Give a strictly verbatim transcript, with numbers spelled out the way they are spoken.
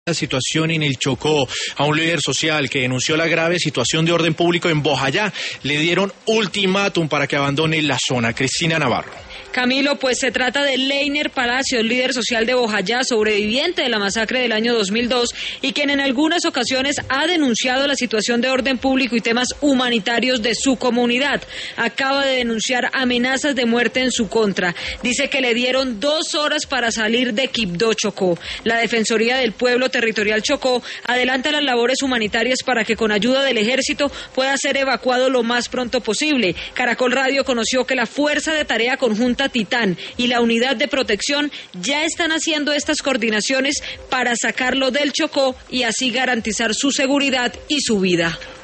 La situación en el Chocó. A un líder social que denunció la grave situación de orden público en Bojayá le dieron ultimátum para que abandone la zona. Cristina Navarro. Camilo, pues se trata de Leiner Palacios, líder social de Bojayá, sobreviviente de la masacre del año dos mil dos y quien en algunas ocasiones ha denunciado la situación de orden público y temas humanitarios de su comunidad. Acaba de denunciar amenazas de muerte en su contra. Dice que le dieron dos horas para salir de Quibdó, Chocó. La Defensoría del Pueblo Territorial Chocó adelanta las labores humanitarias para que con ayuda del ejército pueda ser evacuado lo más pronto posible. Caracol Radio conoció que la Fuerza de Tarea Conjunta Titán y la Unidad de Protección ya están haciendo estas coordinaciones para sacarlo del Chocó y así garantizar su seguridad y su vida.